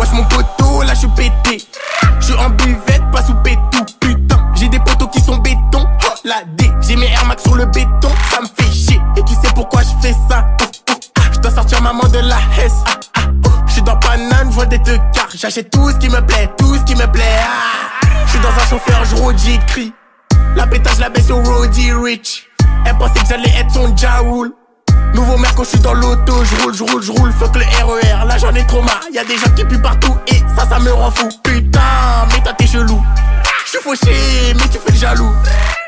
Wesh mon poteau, là j'suis pété. J'suis en buvette, pas sous pétou. Putain, j'ai des poteaux qui sont béton. Oh la D, j'ai mes Air Max sur le béton. Ça me fait chier, et tu sais pourquoi j'fais ça. J'dois sortir maman de la Hesse. J'suis dans Paname, j'vois des tecards. J'achète tout ce qui me plaît, tout ce qui me plaît. J'suis dans un chauffeur, j'rôde, j'écris. La pétage, la baisse au Roddy Rich. Elle pensait que j'allais être son Jaoul. Nouveau merco, j'suis dans l'auto, j'roule. Fuck le RER, là j'en ai trop marre. Y'a des gens qui puent partout et ça me rend fou. Putain, mais toi t'es chelou. J'suis fauché, mais tu fais le jaloux.